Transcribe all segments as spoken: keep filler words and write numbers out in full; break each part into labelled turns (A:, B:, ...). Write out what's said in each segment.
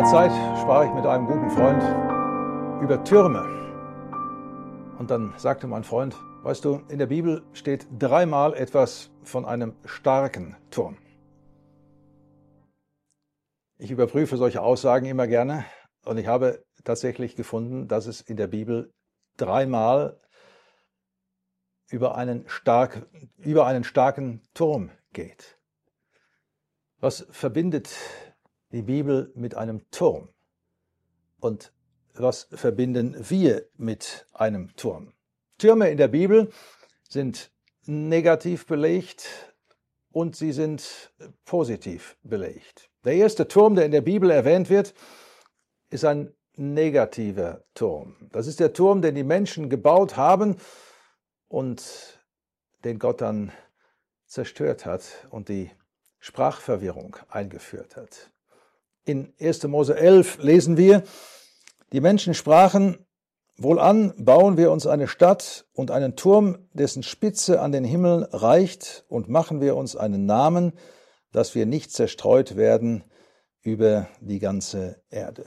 A: Zeit sprach ich mit einem guten Freund über Türme. Und dann sagte mein Freund, weißt du, in der Bibel steht dreimal etwas von einem starken Turm. Ich überprüfe solche Aussagen immer gerne und ich habe tatsächlich gefunden, dass es in der Bibel dreimal über einen, stark, über einen starken Turm geht. Was verbindet die Bibel mit einem Turm? Und was verbinden wir mit einem Turm? Türme in der Bibel sind negativ belegt und sie sind positiv belegt. Der erste Turm, der in der Bibel erwähnt wird, ist ein negativer Turm. Das ist der Turm, den die Menschen gebaut haben und den Gott dann zerstört hat und die Sprachverwirrung eingeführt hat. In erster Mose elf lesen wir, die Menschen sprachen, wohlan bauen wir uns eine Stadt und einen Turm, dessen Spitze an den Himmel reicht, und machen wir uns einen Namen, dass wir nicht zerstreut werden über die ganze Erde.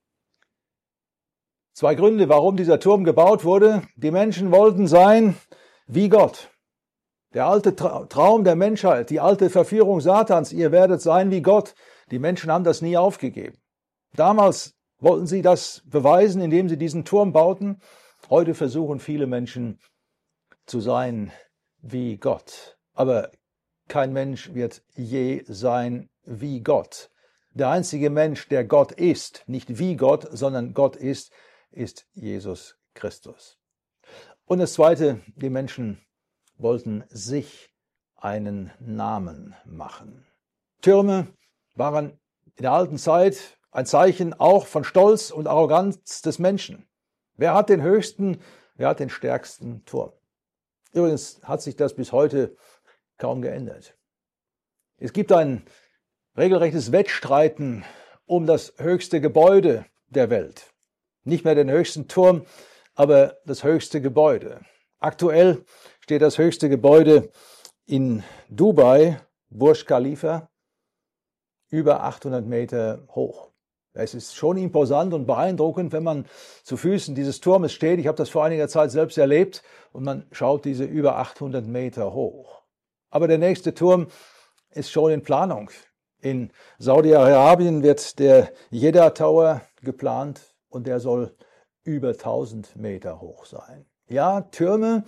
A: Zwei Gründe, warum dieser Turm gebaut wurde. Die Menschen wollten sein wie Gott. Der alte Traum der Menschheit, die alte Verführung Satans, ihr werdet sein wie Gott. Die Menschen haben das nie aufgegeben. Damals wollten sie das beweisen, indem sie diesen Turm bauten. Heute versuchen viele Menschen zu sein wie Gott. Aber kein Mensch wird je sein wie Gott. Der einzige Mensch, der Gott ist, nicht wie Gott, sondern Gott ist, ist Jesus Christus. Und das Zweite, die Menschen wollten sich einen Namen machen. Türme waren in der alten Zeit ein Zeichen auch von Stolz und Arroganz des Menschen. Wer hat den höchsten, wer hat den stärksten Turm? Übrigens hat sich das bis heute kaum geändert. Es gibt ein regelrechtes Wettstreiten um das höchste Gebäude der Welt. Nicht mehr den höchsten Turm, aber das höchste Gebäude. Aktuell steht das höchste Gebäude in Dubai, Burj Khalifa, über achthundert Meter hoch. Es ist schon imposant und beeindruckend, wenn man zu Füßen dieses Turmes steht. Ich habe das vor einiger Zeit selbst erlebt und man schaut diese über achthundert Meter hoch. Aber der nächste Turm ist schon in Planung. In Saudi-Arabien wird der Jeddah Tower geplant und der soll über tausend Meter hoch sein. Ja, Türme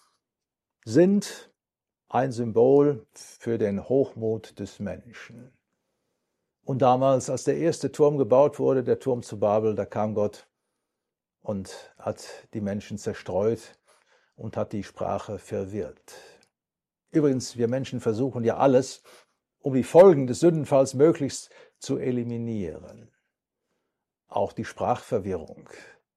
A: sind ein Symbol für den Hochmut des Menschen. Und damals, als der erste Turm gebaut wurde, der Turm zu Babel, da kam Gott und hat die Menschen zerstreut und hat die Sprache verwirrt. Übrigens, wir Menschen versuchen ja alles, um die Folgen des Sündenfalls möglichst zu eliminieren. Auch die Sprachverwirrung.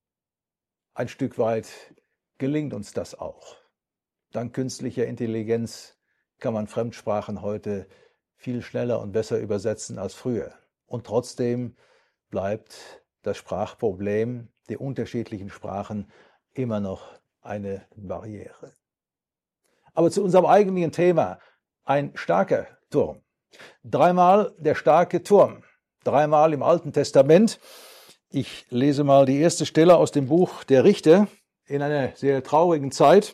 A: Ein Stück weit gelingt uns das auch. Dank künstlicher Intelligenz kann man Fremdsprachen heute viel schneller und besser übersetzen als früher. Und trotzdem bleibt das Sprachproblem der unterschiedlichen Sprachen immer noch eine Barriere. Aber zu unserem eigentlichen Thema, ein starker Turm. Dreimal der starke Turm, dreimal im Alten Testament. Ich lese mal die erste Stelle aus dem Buch der Richter in einer sehr traurigen Zeit.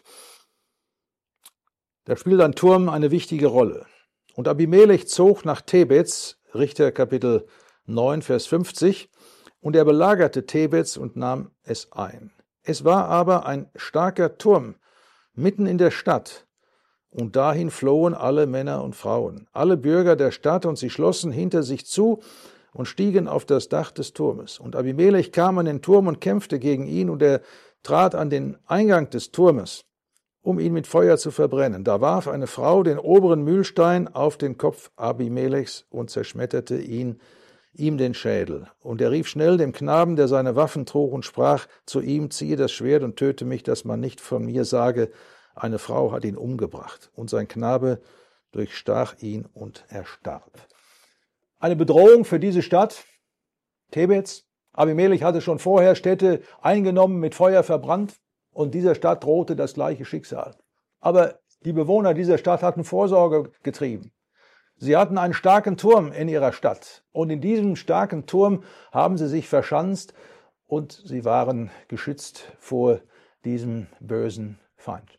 A: Da spielt ein Turm eine wichtige Rolle. Und Abimelech zog nach Tebez, Richter Kapitel neun, Vers fünfzig, und er belagerte Tebez und nahm es ein. Es war aber ein starker Turm mitten in der Stadt, und dahin flohen alle Männer und Frauen, alle Bürger der Stadt, und sie schlossen hinter sich zu und stiegen auf das Dach des Turmes. Und Abimelech kam an den Turm und kämpfte gegen ihn, und er trat an den Eingang des Turmes, um ihn mit Feuer zu verbrennen. Da warf eine Frau den oberen Mühlstein auf den Kopf Abimelechs und zerschmetterte ihn, ihm den Schädel. Und er rief schnell dem Knaben, der seine Waffen trug, und sprach zu ihm, ziehe das Schwert und töte mich, dass man nicht von mir sage, eine Frau hat ihn umgebracht. Und sein Knabe durchstach ihn und er starb. Eine Bedrohung für diese Stadt, Tebez. Abimelech hatte schon vorher Städte eingenommen, mit Feuer verbrannt. Und dieser Stadt drohte das gleiche Schicksal. Aber die Bewohner dieser Stadt hatten Vorsorge getrieben. Sie hatten einen starken Turm in ihrer Stadt und in diesem starken Turm haben sie sich verschanzt und sie waren geschützt vor diesem bösen Feind.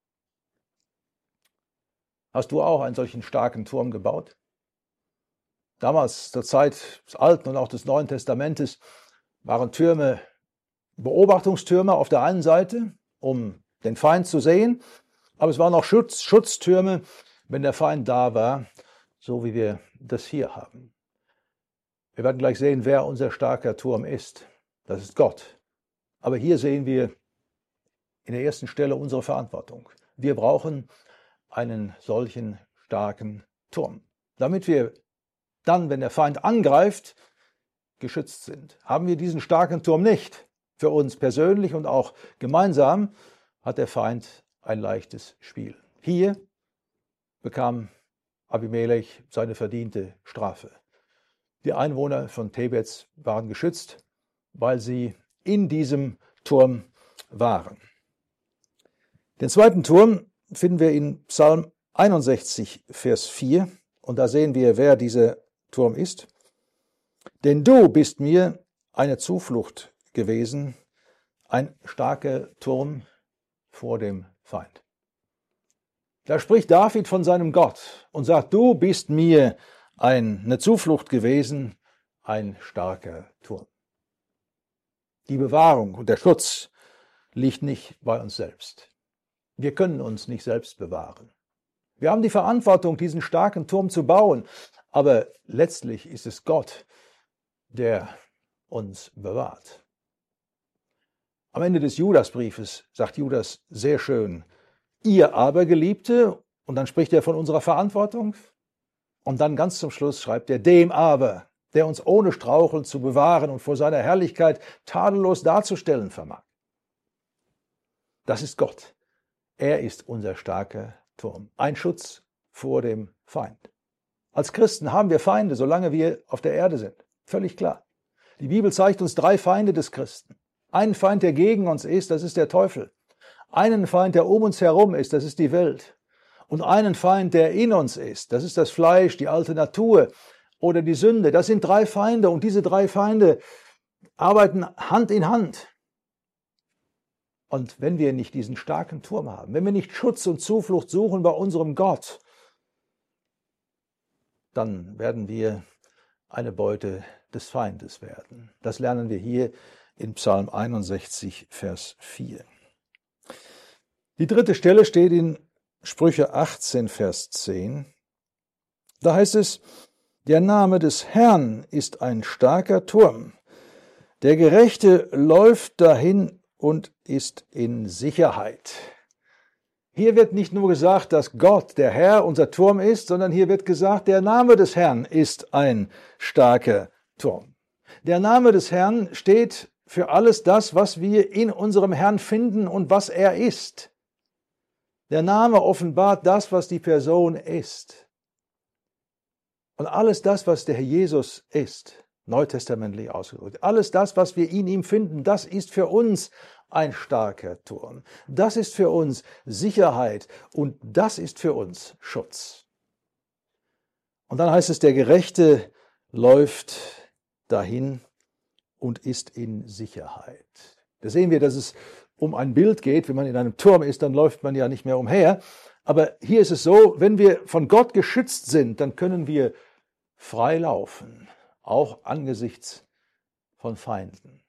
A: Hast du auch einen solchen starken Turm gebaut? Damals, zur Zeit des Alten und auch des Neuen Testamentes, waren Türme Beobachtungstürme auf der einen Seite, um den Feind zu sehen, aber es waren auch Schutz, Schutztürme, wenn der Feind da war, so wie wir das hier haben. Wir werden gleich sehen, wer unser starker Turm ist. Das ist Gott. Aber hier sehen wir in der ersten Stelle unsere Verantwortung. Wir brauchen einen solchen starken Turm, damit wir dann, wenn der Feind angreift, geschützt sind. Haben wir diesen starken Turm nicht, für uns persönlich und auch gemeinsam, hat der Feind ein leichtes Spiel. Hier bekam Abimelech seine verdiente Strafe. Die Einwohner von Thebez waren geschützt, weil sie in diesem Turm waren. Den zweiten Turm finden wir in Psalm einundsechzig, Vers vier. Und da sehen wir, wer dieser Turm ist. Denn du bist mir eine Zuflucht gewesen, ein starker Turm vor dem Feind. Da spricht David von seinem Gott und sagt, du bist mir eine Zuflucht gewesen, ein starker Turm. Die Bewahrung und der Schutz liegt nicht bei uns selbst. Wir können uns nicht selbst bewahren. Wir haben die Verantwortung, diesen starken Turm zu bauen, aber letztlich ist es Gott, der uns bewahrt. Am Ende des Judasbriefes sagt Judas sehr schön, ihr aber, Geliebte, und dann spricht er von unserer Verantwortung, und dann ganz zum Schluss schreibt er, dem aber, der uns ohne Straucheln zu bewahren und vor seiner Herrlichkeit tadellos darzustellen vermag. Das ist Gott. Er ist unser starker Turm, ein Schutz vor dem Feind. Als Christen haben wir Feinde, solange wir auf der Erde sind. Völlig klar. Die Bibel zeigt uns drei Feinde des Christen. Einen Feind, der gegen uns ist, das ist der Teufel. Einen Feind, der um uns herum ist, das ist die Welt. Und einen Feind, der in uns ist, das ist das Fleisch, die alte Natur oder die Sünde. Das sind drei Feinde und diese drei Feinde arbeiten Hand in Hand. Und wenn wir nicht diesen starken Turm haben, wenn wir nicht Schutz und Zuflucht suchen bei unserem Gott, dann werden wir eine Beute des Feindes werden. Das lernen wir hier in Psalm einundsechzig, Vers vier. Die dritte Stelle steht in Sprüche achtzehn, Vers zehn. Da heißt es, der Name des Herrn ist ein starker Turm. Der Gerechte läuft dahin und ist in Sicherheit. Hier wird nicht nur gesagt, dass Gott, der Herr, unser Turm ist, sondern hier wird gesagt, der Name des Herrn ist ein starker Turm. Der Name des Herrn steht für alles das, was wir in unserem Herrn finden und was er ist. Der Name offenbart das, was die Person ist. Und alles das, was der Herr Jesus ist, neutestamentlich ausgedrückt, alles das, was wir in ihm finden, das ist für uns ein starker Turm. Das ist für uns Sicherheit und das ist für uns Schutz. Und dann heißt es, der Gerechte läuft dahin und ist in Sicherheit. Da sehen wir, dass es um ein Bild geht. Wenn man in einem Turm ist, dann läuft man ja nicht mehr umher. Aber hier ist es so, wenn wir von Gott geschützt sind, dann können wir frei laufen, auch angesichts von Feinden.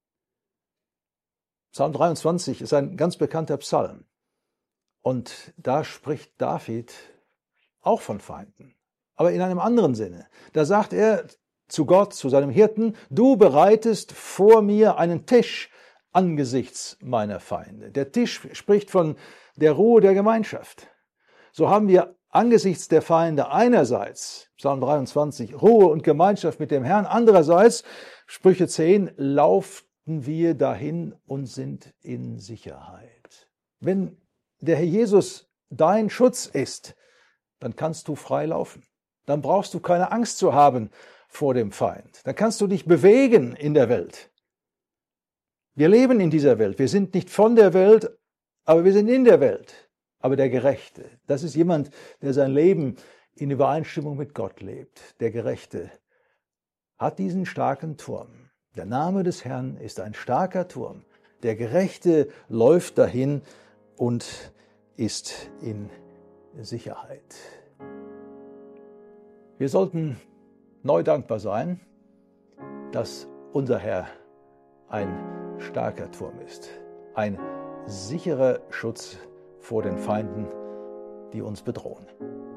A: Psalm dreiundzwanzig ist ein ganz bekannter Psalm. Und da spricht David auch von Feinden, aber in einem anderen Sinne. Da sagt er zu Gott, zu seinem Hirten, du bereitest vor mir einen Tisch angesichts meiner Feinde. Der Tisch spricht von der Ruhe der Gemeinschaft. So haben wir angesichts der Feinde einerseits, Psalm dreiundzwanzig, Ruhe und Gemeinschaft mit dem Herrn, andererseits, Sprüche zehn, lauften wir dahin und sind in Sicherheit. Wenn der Herr Jesus dein Schutz ist, dann kannst du frei laufen. Dann brauchst du keine Angst zu haben vor dem Feind. Dann kannst du dich bewegen in der Welt. Wir leben in dieser Welt. Wir sind nicht von der Welt, aber wir sind in der Welt. Aber der Gerechte, das ist jemand, der sein Leben in Übereinstimmung mit Gott lebt, der Gerechte, hat diesen starken Turm. Der Name des Herrn ist ein starker Turm. Der Gerechte läuft dahin und ist in Sicherheit. Wir sollten neu dankbar sein, dass unser Herr ein starker Turm ist, ein sicherer Schutz vor den Feinden, die uns bedrohen.